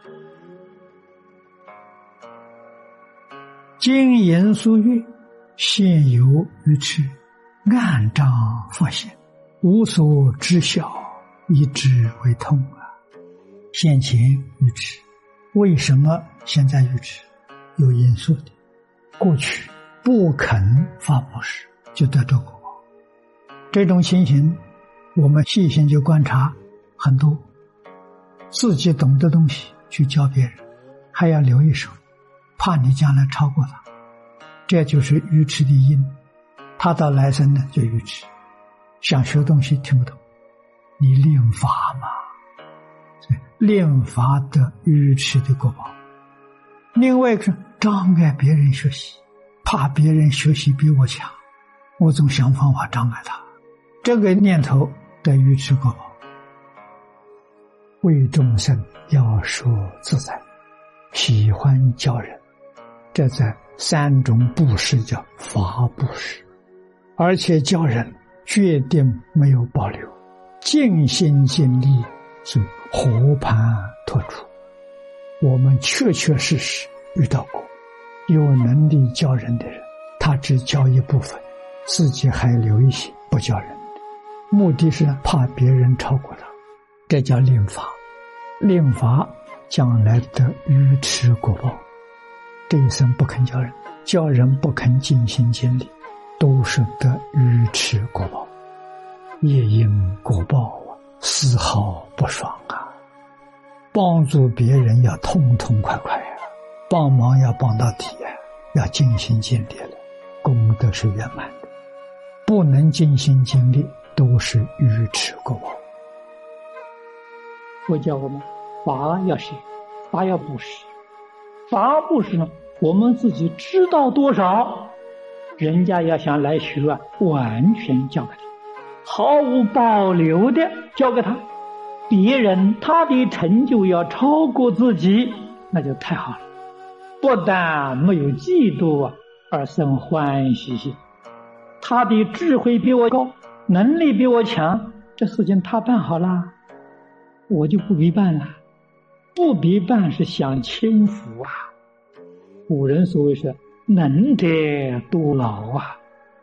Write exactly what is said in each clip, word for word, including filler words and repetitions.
金银书月，现有愚痴，暗障复现，无所知晓，以之为痛啊！先前愚痴，为什么现在愚痴？有因素的。过去不肯发布施，就得到果报。这种情形，我们细心去观察很多，自己懂的东西去教别人，还要留一手，怕你将来超过他。这就是愚痴的因，他到来生呢就愚痴，想学东西听不懂，你练法嘛，练法得愚痴的果报。另外一个障碍别人学习，怕别人学习比我强，我总想方法障碍他，这个念头得愚痴果报。为众生要说自在，喜欢教人，这在三种布施叫法布施，而且教人决定没有保留，尽心尽力，是和盘托出。我们确确实实遇到过有能力教人的人，他只教一部分，自己还留一些不教人的，目的是怕别人超过他，这叫令法。令法将来得愚痴果报。这一生不肯教人，教人不肯尽心尽力，都是得愚痴果报。业因果报啊，丝毫不爽啊！帮助别人要痛痛快快啊，帮忙要帮到底啊，要尽心尽力了，功德是圆满的。不能尽心尽力，都是愚痴果报。 佛教我们法要学，法要布施。法布施呢，我们自己知道多少，人家要想来学啊，完全教给他，毫无保留的教给他。别人他的成就要超过自己，那就太好了。不但没有嫉妒啊，而生欢喜心。他的智慧比我高，能力比我强，这事情他办好了，我就不必办了。不必办是享清福啊。古人所谓是能者多劳啊。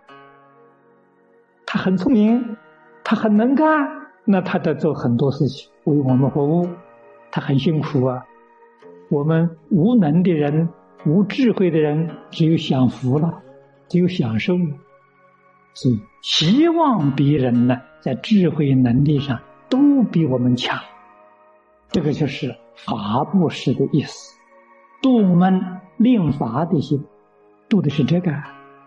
他很聪明，他很能干，那他得做很多事情为我们服务，他很辛苦啊。我们无能的人，无智慧的人，只有享福了，只有享受了。所以希望别人呢，在智慧能力上都比我们强，这个就是法布施的意思。度我们令法的心，度的是这个。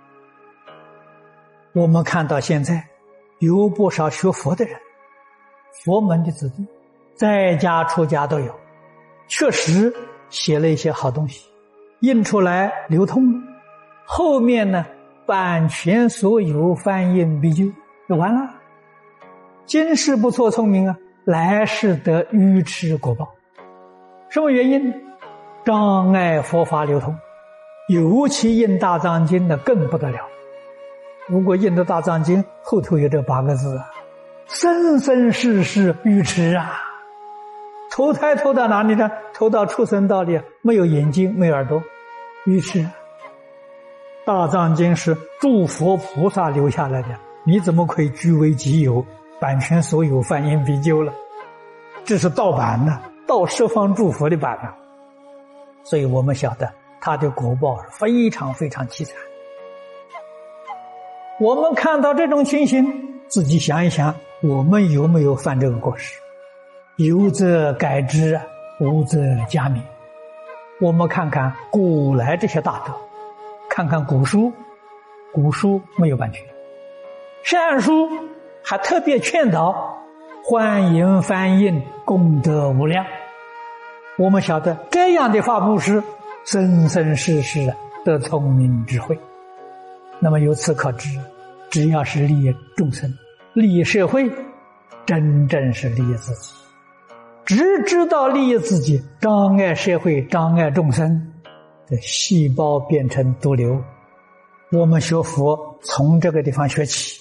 我们看到现在有不少学佛的人，佛门的子弟，在家出家都有，确实写了一些好东西，印出来流通了，后面呢版权所有，翻印必究，就完了。今世不错聪明啊，来世得愚痴果报。什么原因呢？障碍佛法流通，尤其印大藏经的更不得了。如果印的大藏经后头有这八个字啊，生生世世愚痴啊，投胎投到哪里呢？投到畜生道里，没有眼睛没有耳朵，愚痴啊。大藏经是诸佛菩萨留下来的，你怎么可以据为己有，版权所有，翻印必究了？这是盗版的，盗十方诸佛的版的。所以我们晓得他的果报是非常非常凄惨。我们看到这种情形，自己想一想，我们有没有犯这个过失？有则改之，无则加勉。我们看看古来这些大德，看看古书，古书没有版权，善书还特别劝导欢迎翻印，功德无量。我们晓得这样的法布施，生生世世得聪明智慧。那么由此可知，只要是利益众生，利益社会，真正是利益自己。只知道利益自己，障碍社会，障碍众生，这细胞变成毒瘤。我们学佛从这个地方学起。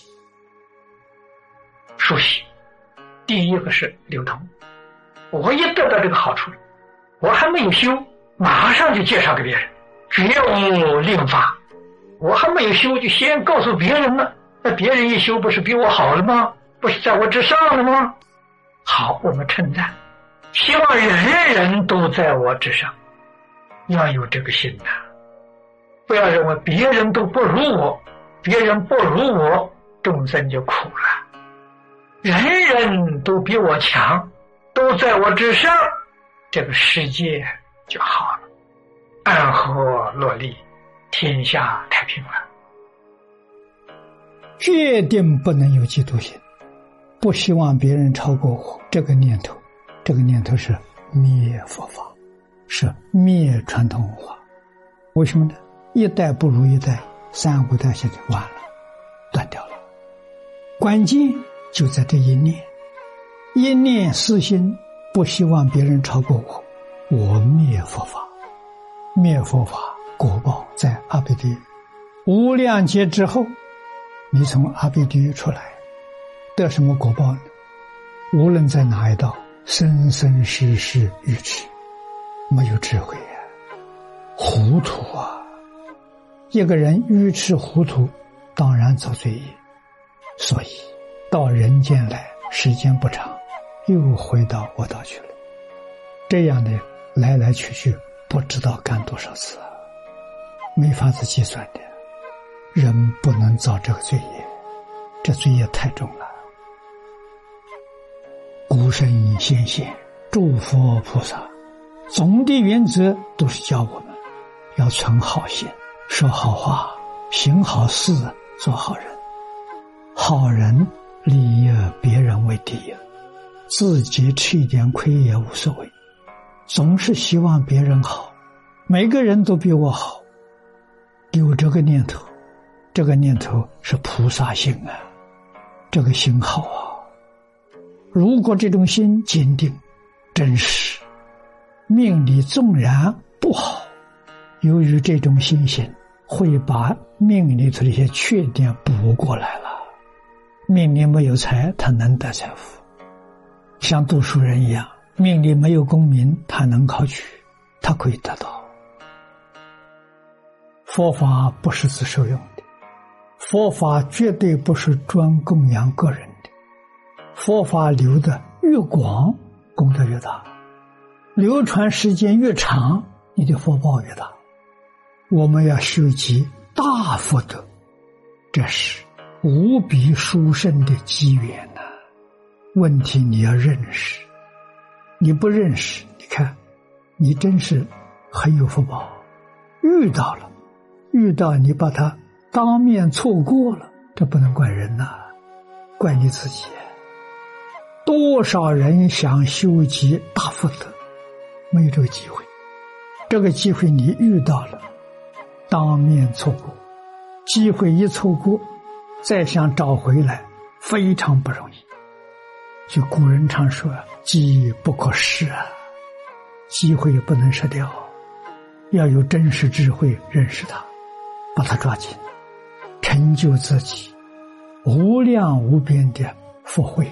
熟悉，第一个是流通，我也得到这个好处， 我还没有修，马上就介绍给别人，绝无另法。我还没有修，就先告诉别人了，那别人一修不是比我好了吗？不是在我之上了吗？好，我们称赞，希望人人都在我之上，要有这个心呐、啊，不要认为别人都不如我，别人不如我，众生就苦了。人人都比我强，都在我之上，这个世界就好了，安和乐利，天下太平了。 决定不能有嫉妒心，不希望别人超过我，这个念头，这个念头是灭佛法，是灭传统文化。为什么呢？一代不如一代，三五代下去完了，断掉了。关键就在这一念，一念私心，不希望别人超过我，我灭佛法，灭佛法果报在阿鼻地狱。无量劫之后，你从阿鼻地狱出来，得什么果报呢？无论在哪一道，生生世世愚痴，没有智慧啊，糊涂啊！一个人愚痴糊涂，当然造罪业。所以到人间来，时间不长，又回到我道去了。这样的来来去去，不知道干多少次啊，没法子计算的。人不能造这个罪业，这罪业太重了。古圣先贤、诸佛菩萨，总的原则都是教我们要存好心，说好话，行好事，做好人。好人利益别人为第一，自己吃一点亏也无所谓，总是希望别人好，每个人都比我好，有这个念头，这个念头是菩萨心啊，这个心好啊。如果这种心坚定真实，命里纵然不好，由于这种心性会把命里头的一些缺点补过来了。命里没有财，他能得财富，像读书人一样，命里没有功名，他能考取，他可以得到。佛法不是自受用的，佛法绝对不是专供养个人的，佛法流得越广，功德越大，流传时间越长，你的福报越大。我们要修集大福德，这是无比殊胜的机缘呐、啊！问题你要认识，你不认识，你看，你真是很有福报，遇到了，遇到你把它当面错过了，这不能怪人呐、啊，怪你自己。多少人想修集大福德，没有这个机会，这个机会你遇到了，当面错过，机会一错过，再想找回来非常不容易。就古人常说机不可失啊，机会不能失掉，要有真实智慧认识它，把它抓紧，成就自己无量无边的福慧。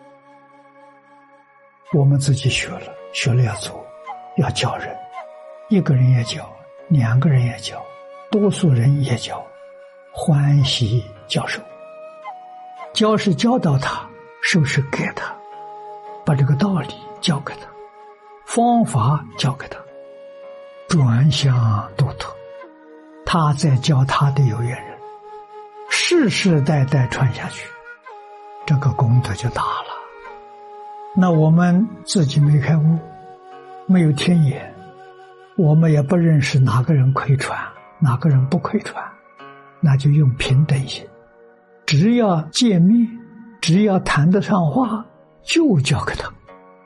我们自己学了，学了要做，要教人，一个人也教，两个人也教，多数人也教，欢喜教授。教是教导他，授是给他，把这个道理教给他，方法教给他，转向度脱，他再教他的有缘人，世世代代传下去，这个功德就大了。那我们自己没开悟，没有天眼，我们也不认识哪个人可以传，哪个人不可以传，那就用平等心，只要见面，只要谈得上话，就教给他。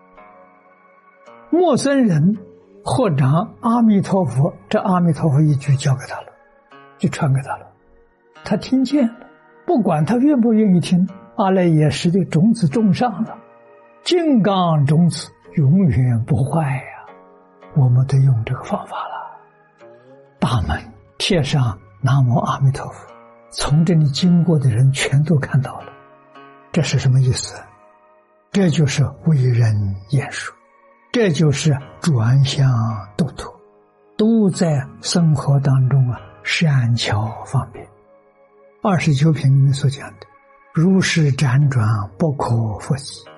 陌生人或者阿弥陀佛，这阿弥陀佛一句教给他了，就传给他了，他听见了，不管他愿不愿意听，阿赖耶识的种子种上了，金刚种子永远不坏呀、啊！我们都用这个方法了。大门贴上南无阿弥陀佛，从这里经过的人全都看到了。这是什么意思？这就是为人演说， 这就是转向度脱，都在生活当中啊善巧方便。二十九品里面所讲的，如是辗转不可复习，